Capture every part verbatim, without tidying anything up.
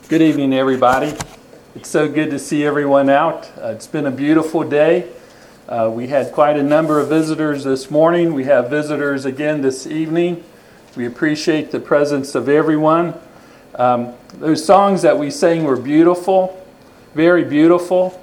Good evening, everybody. It's so good to see everyone out. Uh, it's been a beautiful day. Uh, we had quite a number of visitors this morning. We have visitors again this evening. We appreciate the presence of everyone. Um, those songs that we sang were beautiful, very beautiful.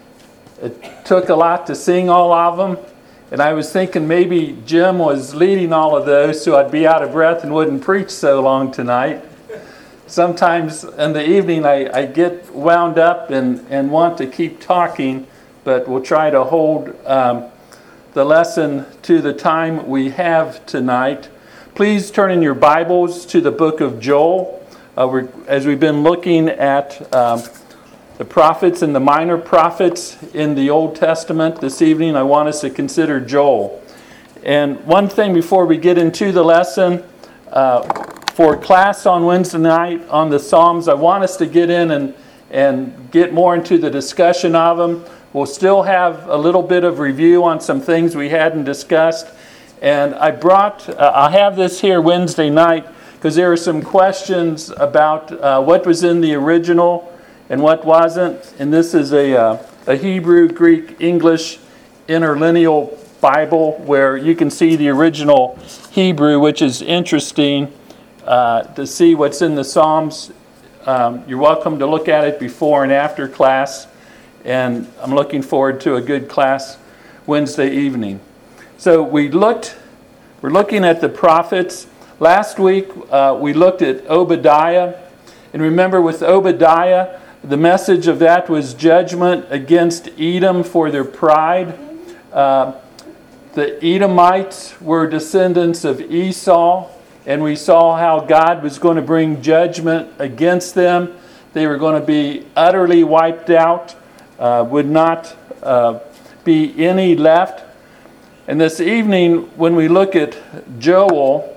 It took a lot to sing all of them. And I was thinking maybe Jim was leading all of those so I'd be out of breath and wouldn't preach so long tonight. Sometimes in the evening I, I get wound up and, and want to keep talking, but we'll try to hold um, the lesson to the time we have tonight. Please turn in your Bibles to the book of Joel. Uh, we're, as we've been looking at um, the prophets and the minor prophets in the Old Testament this evening, I want us to consider Joel. And one thing before we get into the lesson, uh, for class on Wednesday night on the Psalms, I want us to get in and, and get more into the discussion of them. We'll still have a little bit of review on some things we hadn't discussed. And I brought, uh, I have this here Wednesday night because there are some questions about uh, what was in the original and what wasn't. And this is a, uh, a Hebrew, Greek, English interlineal Bible where you can see the original Hebrew, which is interesting. Uh, to see what's in the Psalms. Um, you're welcome to look at it before and after class, and I'm looking forward to a good class Wednesday evening. So we looked, we're looking at the prophets. Last week uh, we looked at Obadiah, and remember with Obadiah, the message of that was judgment against Edom for their pride. Uh, the Edomites were descendants of Esau. And we saw how God was going to bring judgment against them. They were going to be utterly wiped out, uh, would not uh, be any left. And this evening, when we look at Joel,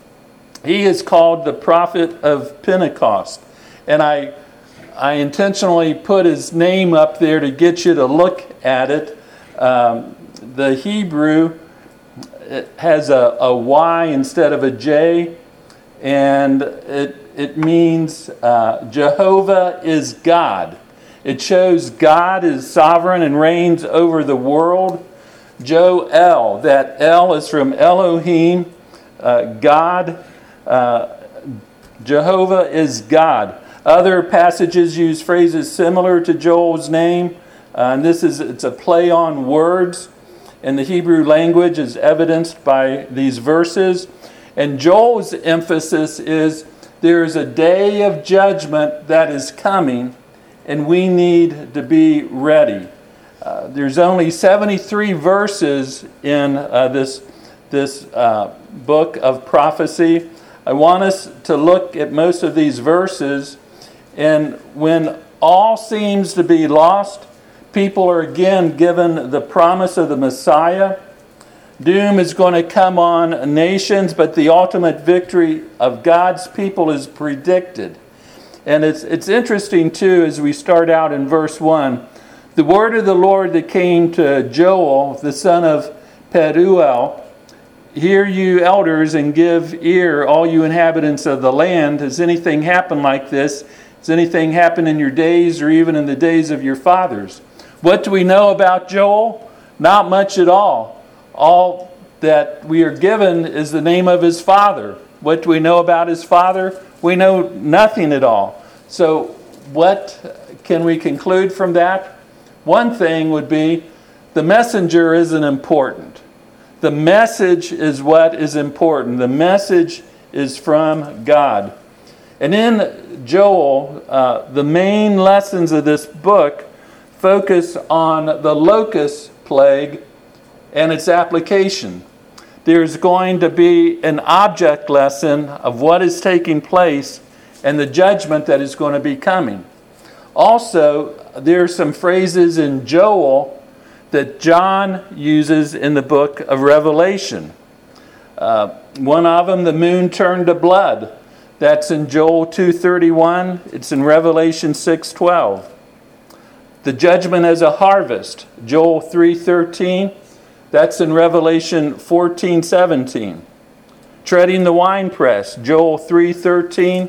he is called the prophet of Pentecost. And I, I intentionally put his name up there to get you to look at it. Um, the Hebrew It has a, a Y instead of a J, and it it means uh, Jehovah is God. It shows God is sovereign and reigns over the world. Joel, that L is from Elohim, uh, God. Uh, Jehovah is God. Other passages use phrases similar to Joel's name, uh, and this is it's a play on words in the Hebrew language is evidenced by these verses. And Joel's emphasis is there is a day of judgment that is coming, and we need to be ready. Uh, there's only seventy-three verses in uh, this, this uh, book of prophecy. I want us to look at most of these verses, and when all seems to be lost, people are again given the promise of the Messiah. Doom is going to come on nations, but the ultimate victory of God's people is predicted. And it's it's interesting too as we start out in verse one. The word of the Lord that came to Joel, the son of Peruel, hear you elders and give ear, all you inhabitants of the land. Has anything happened like this? Has anything happened in your days or even in the days of your fathers? What do we know about Joel? Not much at all. All that we are given is the name of his father. What do we know about his father? We know nothing at all. So what can we conclude from that? One thing would be the messenger isn't important. The message is what is important. The message is from God. And in Joel, uh, the main lessons of this book focus on the locust plague and its application. There's going to be an object lesson of what is taking place and the judgment that is going to be coming. Also, there are some phrases in Joel that John uses in the book of Revelation. Uh, one of them, the moon turned to blood. That's in Joel two thirty-one. It's in Revelation six twelve. The judgment as a harvest, Joel three thirteen. That's in Revelation fourteen seventeen. Treading the winepress, Joel three thirteen.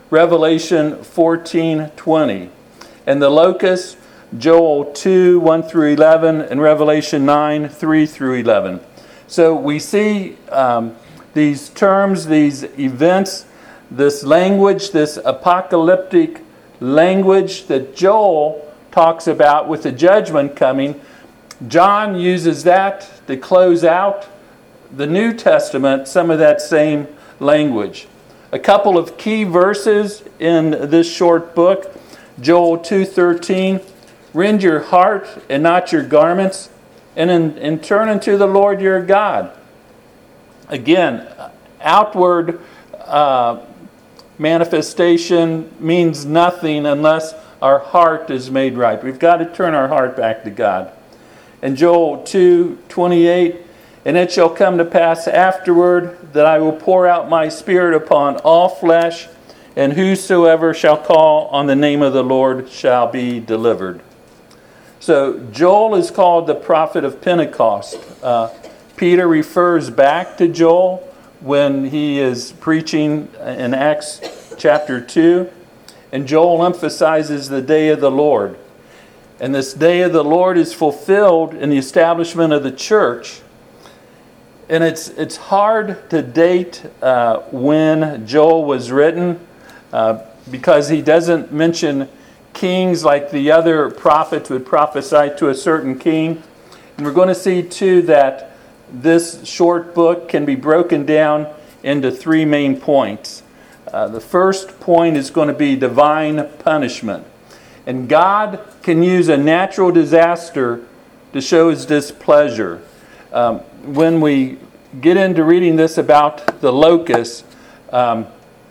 Revelation fourteen twenty. And the locust, Joel two one through eleven, and Revelation nine three through eleven. So we see um, these terms, these events, this language, this apocalyptic language that Joel talks about with the judgment coming. John uses that to close out the New Testament, some of that same language. A couple of key verses in this short book. Joel two thirteen, rend your heart and not your garments, and, in, and turn unto the Lord your God. Again, outward uh, manifestation means nothing unless our heart is made right. We've got to turn our heart back to God. And Joel two twenty-eight, and it shall come to pass afterward that I will pour out my Spirit upon all flesh, and whosoever shall call on the name of the Lord shall be delivered. So Joel is called the prophet of Pentecost. Uh, Peter refers back to Joel when he is preaching in Acts chapter two. And Joel emphasizes the day of the Lord. And this day of the Lord is fulfilled in the establishment of the church. And it's it's hard to date uh, when Joel was written uh, because he doesn't mention kings like the other prophets would prophesy to a certain king. And we're going to see too that this short book can be broken down into three main points. Uh, the first point is going to be divine punishment. And God can use a natural disaster to show His displeasure. Um, when we get into reading this about the locusts, um,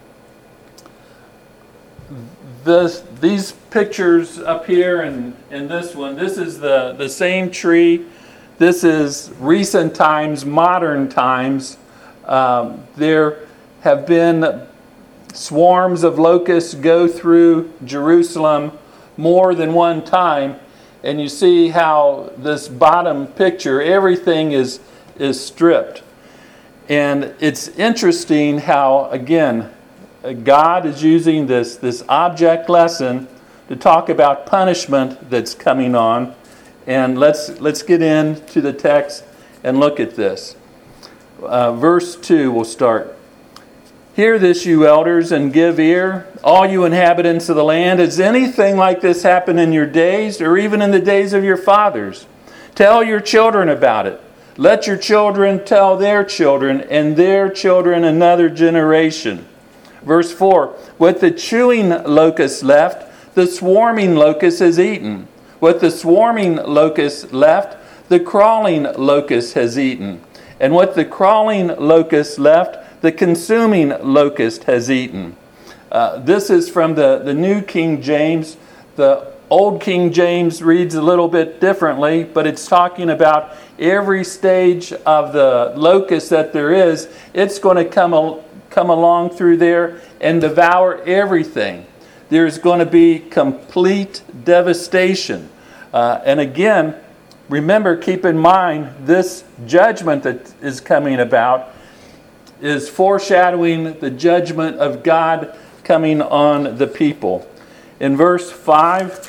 this, these pictures up here and, and this one, this is the, the same tree. This is recent times, modern times. Um, there have been swarms of locusts go through Jerusalem more than one time, and you see how this bottom picture, everything is is stripped. And it's interesting how, again, God is using this, this object lesson to talk about punishment that's coming on. And let's let's get into the text and look at this. Uh, verse two, we'll start. Hear this, you elders, and give ear, all you inhabitants of the land. Has anything like this happened in your days, or even in the days of your fathers? Tell your children about it. Let your children tell their children, and their children another generation. Verse four, what the chewing locust left, the swarming locust has eaten. What the swarming locust left, the crawling locust has eaten. And what the crawling locust left, the consuming locust has eaten. Uh, this is from the, the New King James. The Old King James reads a little bit differently, but it's talking about every stage of the locust that there is. It's going to come, al- come along through there and devour everything. There's going to be complete devastation. Uh, and again, remember, keep in mind, this judgment that is coming about is foreshadowing the judgment of God coming on the people. In verse five,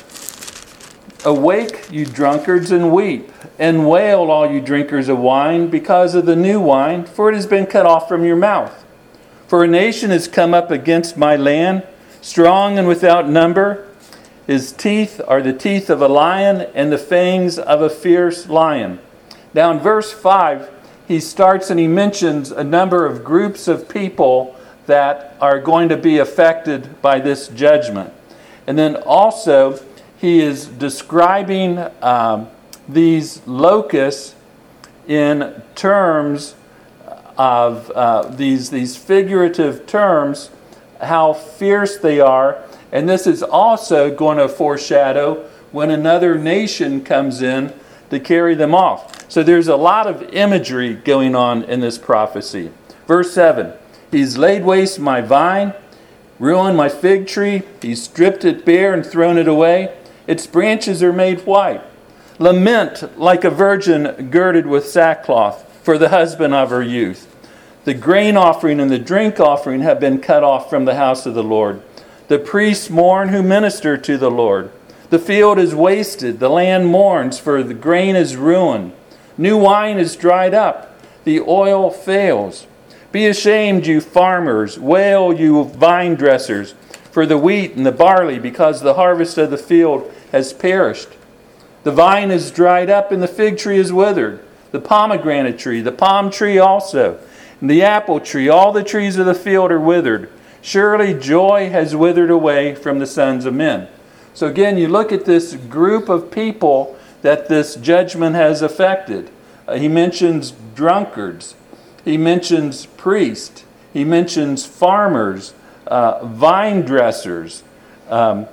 awake, you drunkards, and weep, and wail, all you drinkers of wine, because of the new wine, for it has been cut off from your mouth. For a nation has come up against my land, strong and without number. His teeth are the teeth of a lion, and the fangs of a fierce lion. Now in verse five, he starts and he mentions a number of groups of people that are going to be affected by this judgment. And then also, he is describing um, these locusts in terms of uh, these, these figurative terms, how fierce they are. And this is also going to foreshadow when another nation comes in to carry them off. So there's a lot of imagery going on in this prophecy. Verse seven, he's laid waste my vine, ruined my fig tree. He's stripped it bare and thrown it away. Its branches are made white. Lament like a virgin girded with sackcloth for the husband of her youth. The grain offering and the drink offering have been cut off from the house of the Lord. The priests mourn who minister to the Lord. The field is wasted, the land mourns, for the grain is ruined. New wine is dried up, the oil fails. Be ashamed, you farmers, wail, you vine dressers, for the wheat and the barley, because the harvest of the field has perished. The vine is dried up and the fig tree is withered, the pomegranate tree, the palm tree also, and the apple tree, all the trees of the field are withered. Surely joy has withered away from the sons of men. So again, you look at this group of people that this judgment has affected. Uh, he mentions drunkards. He mentions priests. He mentions farmers, uh, vine dressers. Um,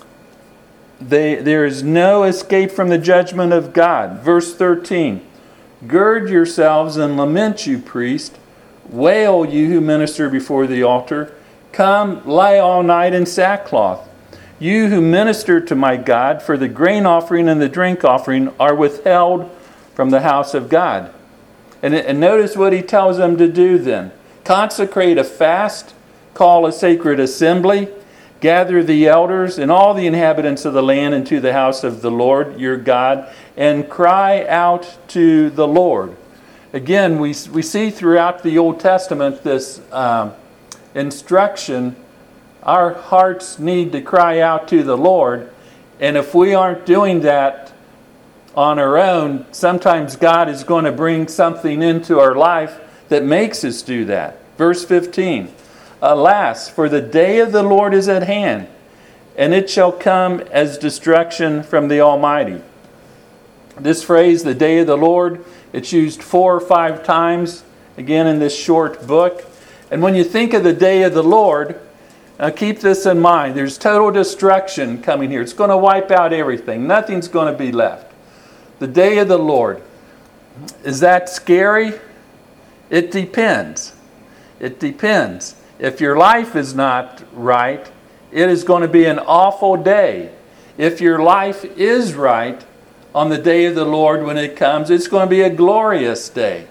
they, there is no escape from the judgment of God. Verse thirteen, gird yourselves and lament, you priest. Wail, you who minister before the altar. Come, lie all night in sackcloth. You who minister to my God, for the grain offering and the drink offering are withheld from the house of God. And, and notice what he tells them to do then. Consecrate a fast, call a sacred assembly, gather the elders and all the inhabitants of the land into the house of the Lord your God, and cry out to the Lord. Again, we, we see throughout the Old Testament this um, instruction. Our hearts need to cry out to the Lord. And if we aren't doing that on our own, sometimes God is going to bring something into our life that makes us do that. Verse fifteen, alas, for the day of the Lord is at hand, and it shall come as destruction from the Almighty. This phrase, the day of the Lord, it's used four or five times, again, in this short book. And when you think of the day of the Lord, now keep this in mind. There's total destruction coming here. It's going to wipe out everything. Nothing's going to be left. The day of the Lord. Is that scary? It depends. It depends. If your life is not right, it is going to be an awful day. If your life is right, on the day of the Lord when it comes, it's going to be a glorious day.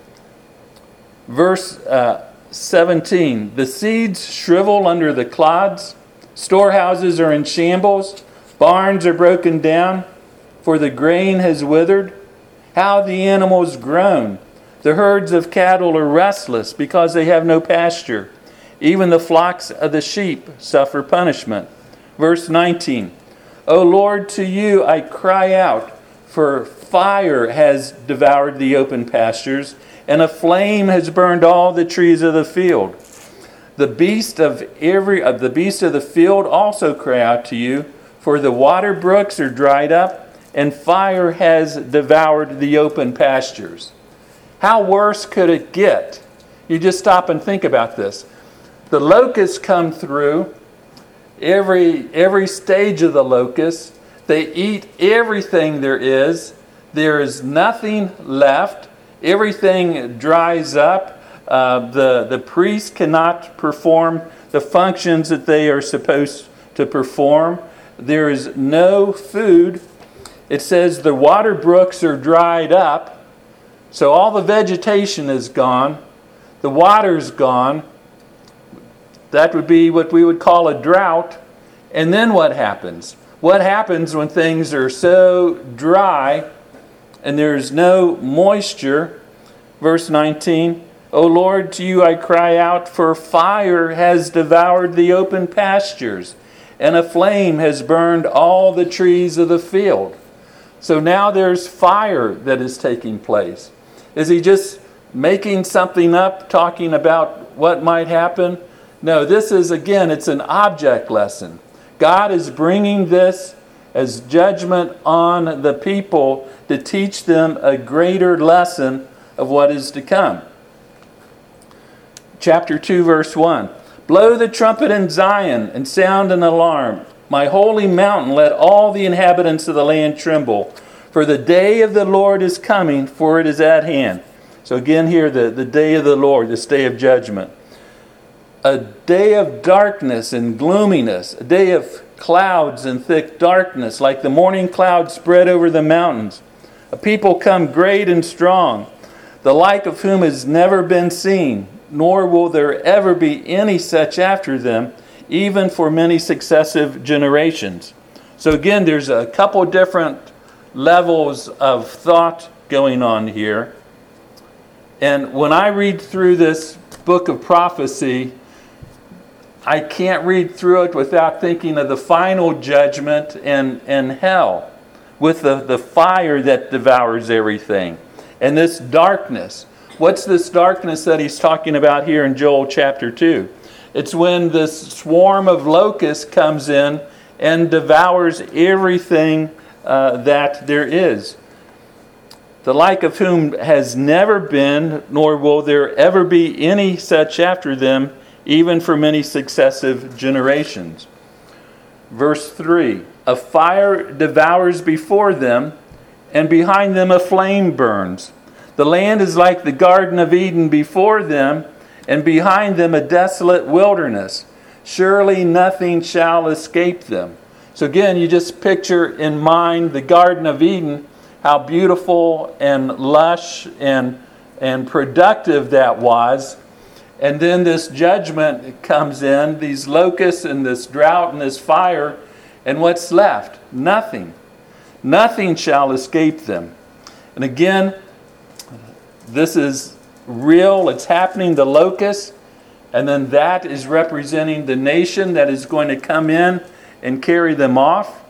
Verse uh, seventeen, the seeds shrivel under the clods, storehouses are in shambles, barns are broken down, for the grain has withered. How the animals groan! The herds of cattle are restless because they have no pasture. Even the flocks of the sheep suffer punishment. Verse nineteen, O Lord, to you I cry out, for fire has devoured the open pastures, and a flame has burned all the trees of the field. The beast of every of the beasts of the field also cry out to you, for the water brooks are dried up, and fire has devoured the open pastures. How worse could it get? You just stop and think about this. The locusts come through, every every stage of the locusts. They eat everything there is. There is nothing left. Everything dries up. Uh, the, the priests cannot perform the functions that they are supposed to perform. There is no food. It says the water brooks are dried up. So all the vegetation is gone. The water's gone. That would be what we would call a drought. And then what happens? What happens when things are so dry and there's no moisture? Verse nineteen, O Lord, to you I cry out, for fire has devoured the open pastures, and a flame has burned all the trees of the field. So now there's fire that is taking place. Is he just making something up, talking about what might happen? No, this is, again, it's an object lesson. God is bringing this as judgment on the people to teach them a greater lesson of what is to come. Chapter two, verse one. Blow the trumpet in Zion and sound an alarm. My holy mountain, let all the inhabitants of the land tremble. For the day of the Lord is coming, for it is at hand. So again here, the, the day of the Lord, this day of judgment. A day of darkness and gloominess, a day of clouds and thick darkness, like the morning clouds spread over the mountains. A people come great and strong, the like of whom has never been seen, nor will there ever be any such after them, even for many successive generations. So again, there's a couple different levels of thought going on here. And when I read through this book of prophecy, I can't read through it without thinking of the final judgment and, and hell, with the, the fire that devours everything. And this darkness. What's this darkness that he's talking about here in Joel chapter two? It's when this swarm of locusts comes in and devours everything uh, that there is. The like of whom has never been, nor will there ever be any such after them, even for many successive generations. Verse three, a fire devours before them, and behind them a flame burns. The land is like the Garden of Eden before them, and behind them a desolate wilderness. Surely nothing shall escape them. So again, you just picture in mind the Garden of Eden, how beautiful and lush and, and productive that was. And then this judgment comes in, these locusts and this drought and this fire, and what's left? Nothing. Nothing shall escape them. And again, this is real, it's happening, the locusts, and then that is representing the nation that is going to come in and carry them off.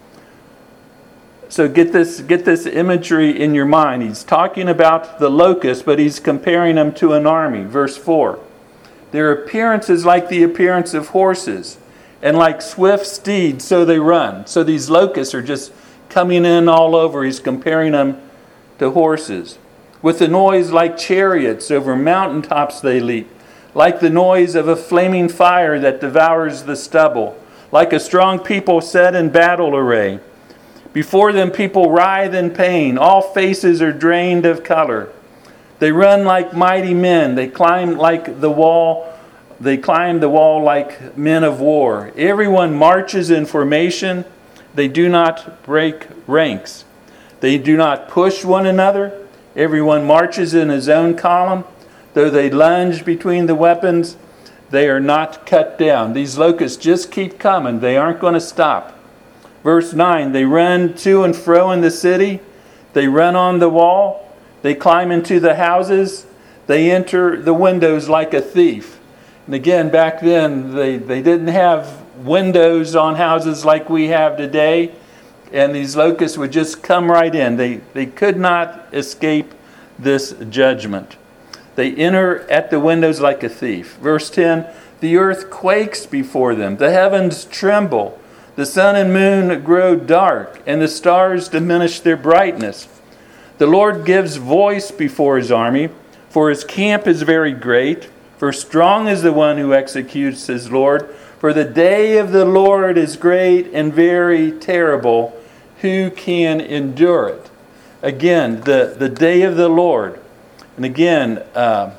So get this, get this imagery in your mind. He's talking about the locusts, but he's comparing them to an army. Verse four. Their appearance is like the appearance of horses, and like swift steeds, so they run. So these locusts are just coming in all over. He's comparing them to horses. With a noise like chariots, over mountaintops they leap, like the noise of a flaming fire that devours the stubble, like a strong people set in battle array. Before them people writhe in pain, all faces are drained of color. They run like mighty men, they climb like the wall, they climb the wall like men of war. Everyone marches in formation, they do not break ranks. They do not push one another. Everyone marches in his own column. Though they lunge between the weapons, they are not cut down. These locusts just keep coming. They aren't going to stop. Verse nine, they run to and fro in the city. They run on the wall. They climb into the houses. They enter the windows like a thief. And again, back then, they, they didn't have windows on houses like we have today. And these locusts would just come right in. They, they could not escape this judgment. They enter at the windows like a thief. Verse ten, the earth quakes before them. The heavens tremble. The sun and moon grow dark, and the stars diminish their brightness. The Lord gives voice before his army, for his camp is very great. For strong is the one who executes his Lord. For the day of the Lord is great and very terrible. Who can endure it? Again, the, the day of the Lord. And again, uh,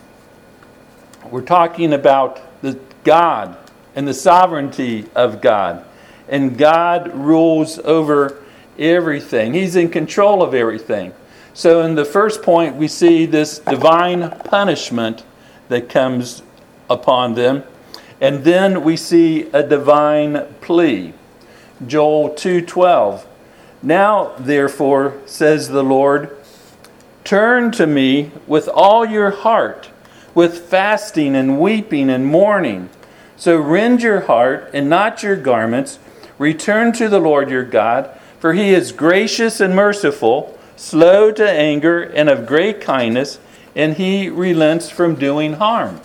we're talking about the God and the sovereignty of God. And God rules over everything. He's in control of everything. So in the first point, we see this divine punishment that comes upon them. And then we see a divine plea. Joel two twelve. Now, therefore, says the Lord, turn to me with all your heart, with fasting and weeping and mourning. So rend your heart and not your garments. Return to the Lord your God, for he is gracious and merciful, slow to anger and of great kindness, and he relents from doing harm.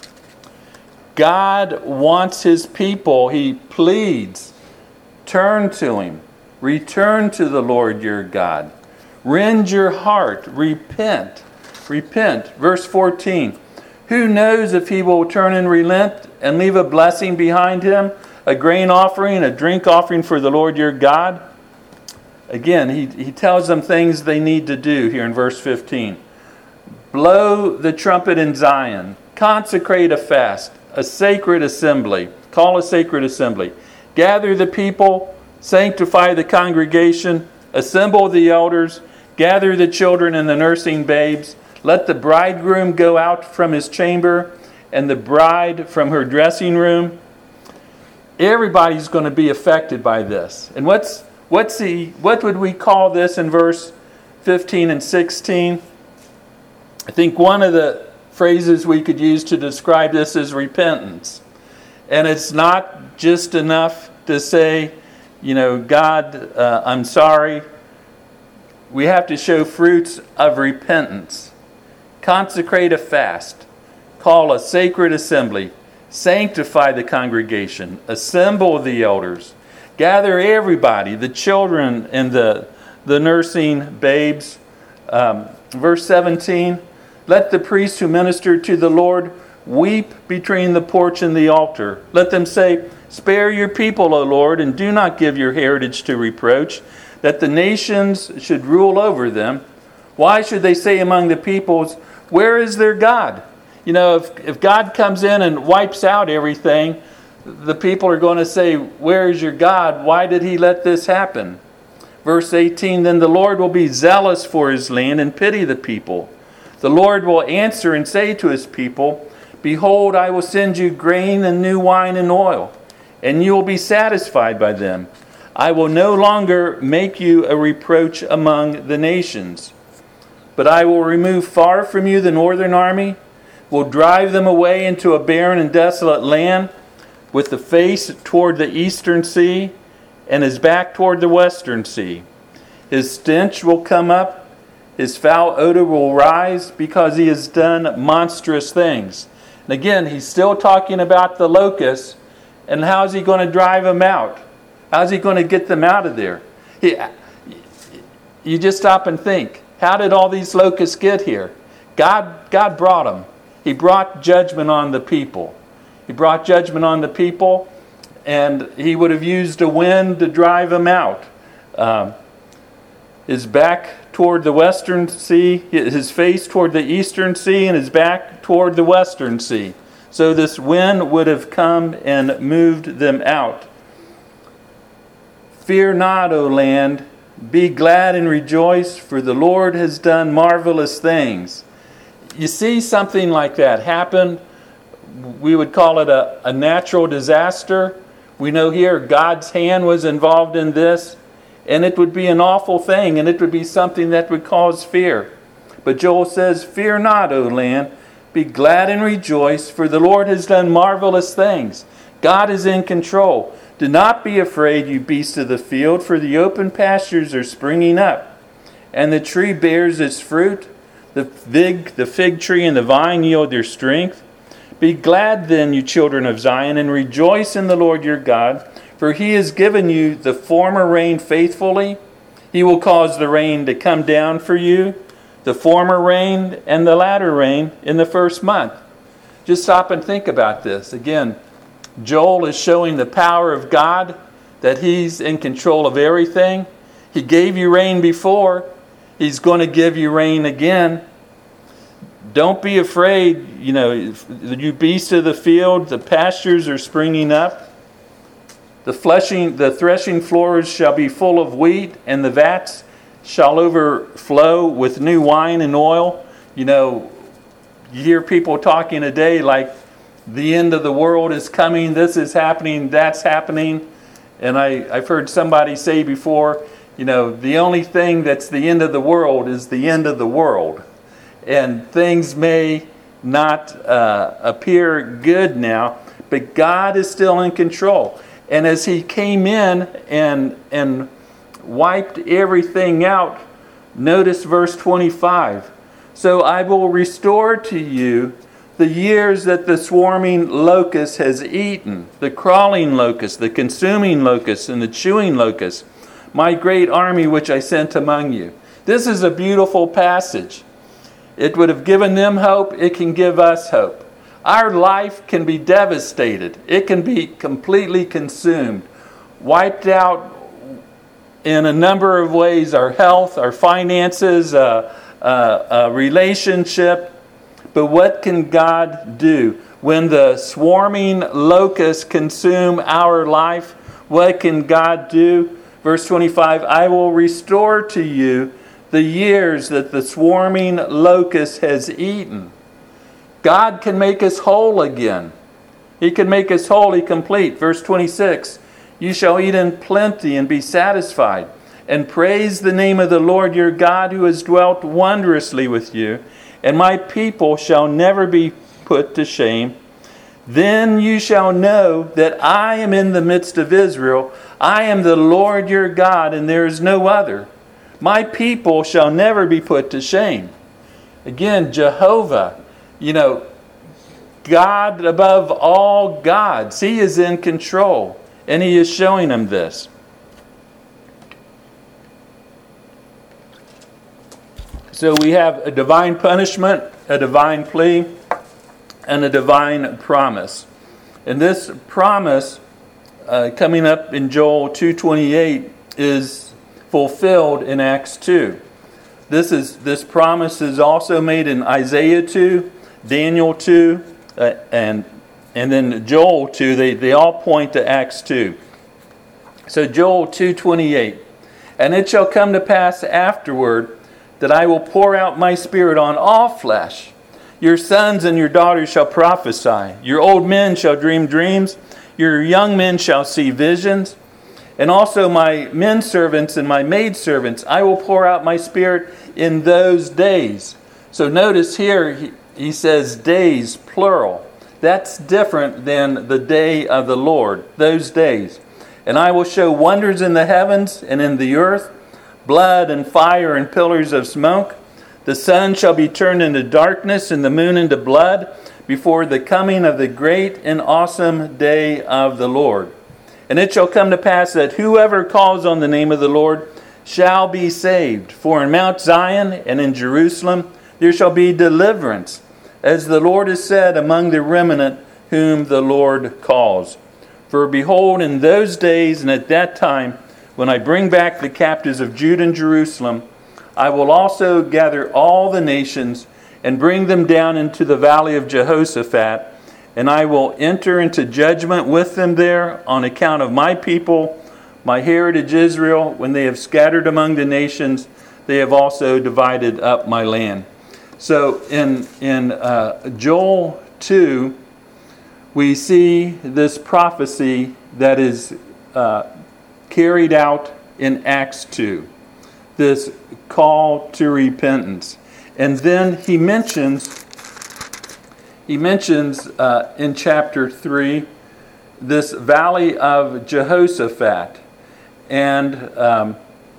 God wants his people, he pleads, turn to him. Return to the Lord your God. Rend your heart. Repent. Repent. Verse fourteen. Who knows if he will turn and relent and leave a blessing behind him, a grain offering, a drink offering for the Lord your God? Again, he, he tells them things they need to do here in verse fifteen. Blow the trumpet in Zion. Consecrate a fast, a sacred assembly. Call a sacred assembly. Gather the people. Sanctify the congregation, assemble the elders, gather the children and the nursing babes. Let the bridegroom go out from his chamber and the bride from her dressing room. Everybody's going to be affected by this. And what's what's the what would we call this in verse fifteen and sixteen? I think one of the phrases we could use to describe this is repentance. And it's not just enough to say, you know, God, uh, I'm sorry. We have to show fruits of repentance. Consecrate a fast. Call a sacred assembly. Sanctify the congregation. Assemble the elders. Gather everybody, the children and the, the nursing babes. Um, verse seventeen, let the priests who minister to the Lord weep between the porch and the altar. Let them say, spare your people, O Lord, and do not give your heritage to reproach, that the nations should rule over them. Why should they say among the peoples, where is their God? You know, if, if God comes in and wipes out everything, the people are going to say, where is your God? Why did he let this happen? Verse eighteen, then the Lord will be zealous for his land and pity the people. The Lord will answer and say to his people, behold, I will send you grain and new wine and oil, and you will be satisfied by them. I will no longer make you a reproach among the nations, but I will remove far from you the northern army, will drive them away into a barren and desolate land, with the face toward the eastern sea, and his back toward the western sea. His stench will come up, his foul odor will rise, because he has done monstrous things. And again, he's still talking about the locusts, and how's he going to drive them out? How's he going to get them out of there? He, you just stop and think, how did all these locusts get here? God, God brought them. He brought judgment on the people. He brought judgment on the people, and he would have used a wind to drive them out. Um, his back toward the western sea, his face toward the eastern sea, and his back toward the western sea. So this wind would have come and moved them out. Fear not, O land, be glad and rejoice, for the Lord has done marvelous things. You see something like that happen, we would call it a, a natural disaster. We know here God's hand was involved in this, and it would be an awful thing, and it would be something that would cause fear. But Joel says, fear not, O land, be glad and rejoice, for the Lord has done marvelous things. God is in control. Do not be afraid, you beasts of the field, for the open pastures are springing up, and the tree bears its fruit. The fig, the fig tree and the vine yield their strength. Be glad then, you children of Zion, and rejoice in the Lord your God, for he has given you the former rain faithfully. He will cause the rain to come down for you, the former rain and the latter rain in the first month. Just stop and think about this. Again, Joel is showing the power of God, that he's in control of everything. He gave you rain before. He's going to give you rain again. Don't be afraid. You know, you beasts of the field, the pastures are springing up. The fleshing, the threshing floors shall be full of wheat, and the vats shall overflow with new wine and oil. You know, you hear people talking today like the end of the world is coming, this is happening, that's happening. And I, I've heard somebody say before, you know, the only thing that's the end of the world is the end of the world. And things may not uh, appear good now, but God is still in control. And as he came in and and wiped everything out, notice verse twenty-five. So I will restore to you the years that the swarming locust has eaten, the crawling locust, the consuming locust, and the chewing locust, my great army which I sent among you. This is a beautiful passage. It would have given them hope. It can give us hope. Our life can be devastated. It can be completely consumed, wiped out in a number of ways, our health, our finances, uh, uh, uh, relationship. But what can God do? When the swarming locusts consume our life, what can God do? Verse twenty-five, I will restore to you the years that the swarming locust has eaten. God can make us whole again. He can make us wholly complete. Verse twenty-six, you shall eat in plenty and be satisfied, and praise the name of the Lord your God, who has dwelt wondrously with you, and my people shall never be put to shame. Then you shall know that I am in the midst of Israel. I am the Lord your God, and there is no other. My people shall never be put to shame. Again, Jehovah, you know, God above all gods. He is in control, and He is showing them this. So we have a divine punishment, a divine plea, and a divine promise. And this promise, uh, coming up in Joel two twenty-eight, is fulfilled in Acts two. This is this promise is also made in Isaiah two, Daniel two, uh, and and then Joel two. They they all point to Acts two. So Joel two twenty-eight, and it shall come to pass afterward that I will pour out my Spirit on all flesh. Your sons and your daughters shall prophesy. Your old men shall dream dreams. Your young men shall see visions. And also my men servants and my maid servants, I will pour out my Spirit in those days. So notice here, he, he says days, plural. That's different than the day of the Lord, those days. And I will show wonders in the heavens and in the earth, blood and fire and pillars of smoke. The sun shall be turned into darkness and the moon into blood before the coming of the great and awesome day of the Lord. And it shall come to pass that whoever calls on the name of the Lord shall be saved. For in Mount Zion and in Jerusalem there shall be deliverance, as the Lord has said, among the remnant whom the Lord calls. For behold, in those days and at that time, when I bring back the captives of Judah and Jerusalem, I will also gather all the nations and bring them down into the valley of Jehoshaphat, and I will enter into judgment with them there on account of my people, my heritage Israel. When they have scattered among the nations, they have also divided up my land. So in, in uh, Joel two, we see this prophecy that is uh, carried out in Acts two. This call to repentance. And then he mentions, he mentions uh, in chapter three, this valley of Jehoshaphat. And um,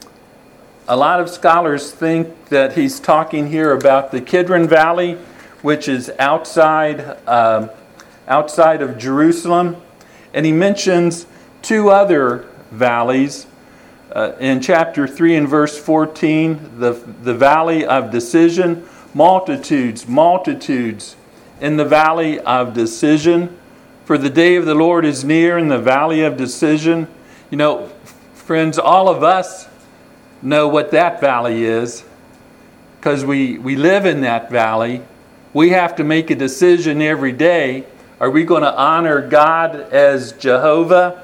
a lot of scholars think that he's talking here about the Kidron Valley, which is outside, um, outside of Jerusalem. And he mentions two other valleys. Uh, in chapter three and verse fourteen, the, the valley of decision, multitudes, multitudes in the valley of decision. For the day of the Lord is near in the valley of decision. You know, friends, all of us know what that valley is because we, we live in that valley. We have to make a decision every day. Are we going to honor God as Jehovah?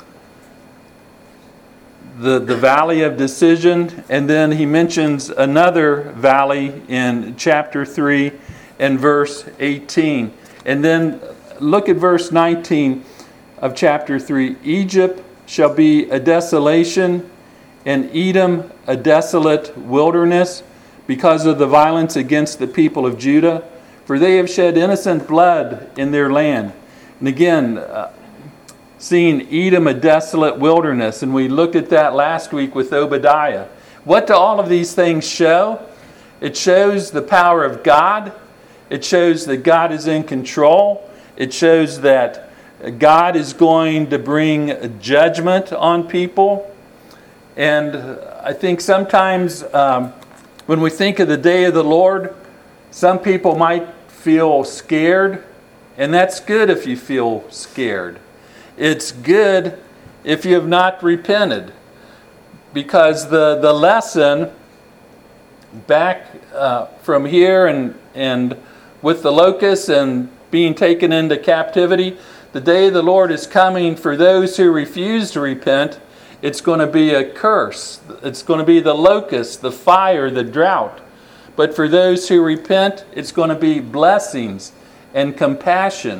The, the valley of decision, and then he mentions another valley in chapter three and verse eighteen. And then look at verse nineteen of chapter three. Egypt shall be a desolation, and Edom a desolate wilderness, because of the violence against the people of Judah, for they have shed innocent blood in their land. And again, uh, seeing Edom a desolate wilderness, and we looked at that last week with Obadiah. What do all of these things show? It shows the power of God. It shows that God is in control. It shows that God is going to bring judgment on people. And I think sometimes um, when we think of the day of the Lord, some people might feel scared, and that's good if you feel scared. It's good if you have not repented, because the, the lesson back uh, from here and, and with the locusts and being taken into captivity, the day of the Lord is coming for those who refuse to repent. It's going to be a curse. It's going to be the locust, the fire, the drought. But for those who repent, it's going to be blessings and compassion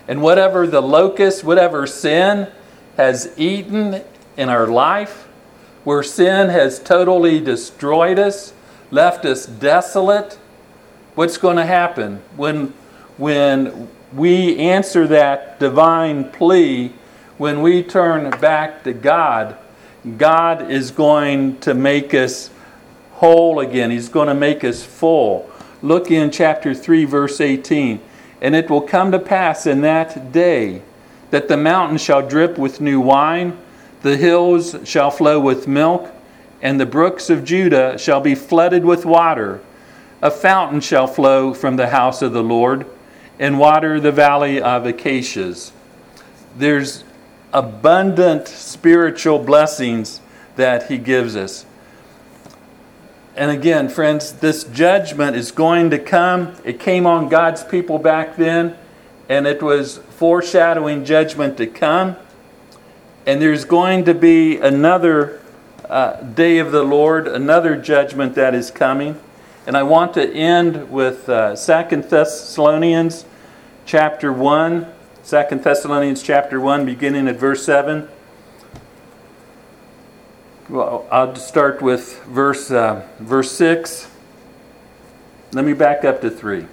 And whatever the locust, whatever sin has eaten in our life, where sin has totally destroyed us, left us desolate, what's going to happen? When, when we answer that divine plea, when we turn back to God, God is going to make us whole again. He's going to make us full. Look in chapter three, verse eighteen. And it will come to pass in that day that the mountains shall drip with new wine, the hills shall flow with milk, and the brooks of Judah shall be flooded with water. A fountain shall flow from the house of the Lord, and water the valley of acacias. There's abundant spiritual blessings that He gives us. And again, friends, this judgment is going to come. It came on God's people back then, and it was foreshadowing judgment to come. And there's going to be another uh, day of the Lord, another judgment that is coming. And I want to end with uh, Second Thessalonians chapter one. Second Thessalonians chapter one, beginning at verse seven. Well, I'll just start with verse uh, verse six. Let me back up to three.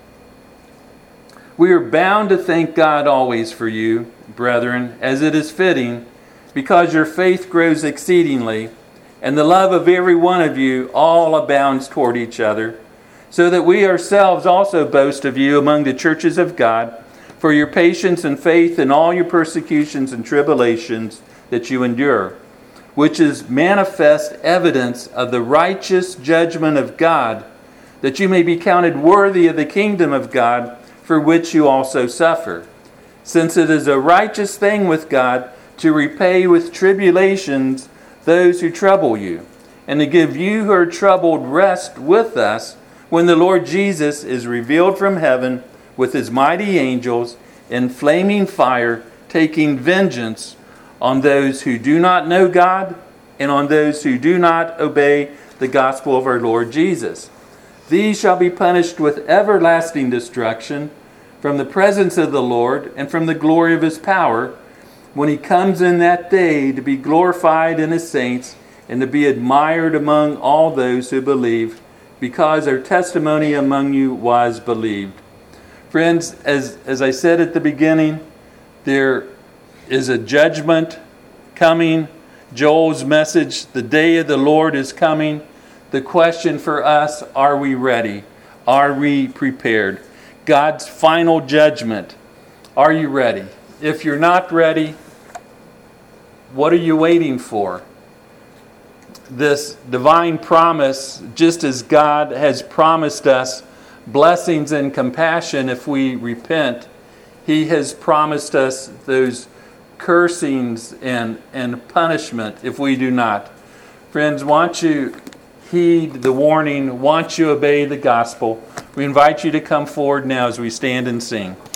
We are bound to thank God always for you, brethren, as it is fitting, because your faith grows exceedingly, and the love of every one of you all abounds toward each other, so that we ourselves also boast of you among the churches of God, for your patience and faith in all your persecutions and tribulations that you endure, which is manifest evidence of the righteous judgment of God, that you may be counted worthy of the kingdom of God, for which you also suffer. Since it is a righteous thing with God to repay with tribulations those who trouble you, and to give you who are troubled rest with us when the Lord Jesus is revealed from heaven with His mighty angels in flaming fire, taking vengeance on those who do not know God and on those who do not obey the gospel of our Lord Jesus. These shall be punished with everlasting destruction from the presence of the Lord and from the glory of His power, when He comes in that day to be glorified in His saints and to be admired among all those who believe, because our testimony among you was believed. Friends, as, as I said at the beginning, there is a judgment coming. Joel's message, the day of the Lord is coming. The question for us, are we ready? Are we prepared? God's final judgment. Are you ready? If you're not ready, what are you waiting for? This divine promise, just as God has promised us blessings and compassion if we repent, He has promised us those cursings and, and punishment if we do not. Friends, won't you heed the warning? Won't you obey the gospel? We invite you to come forward now as we stand and sing.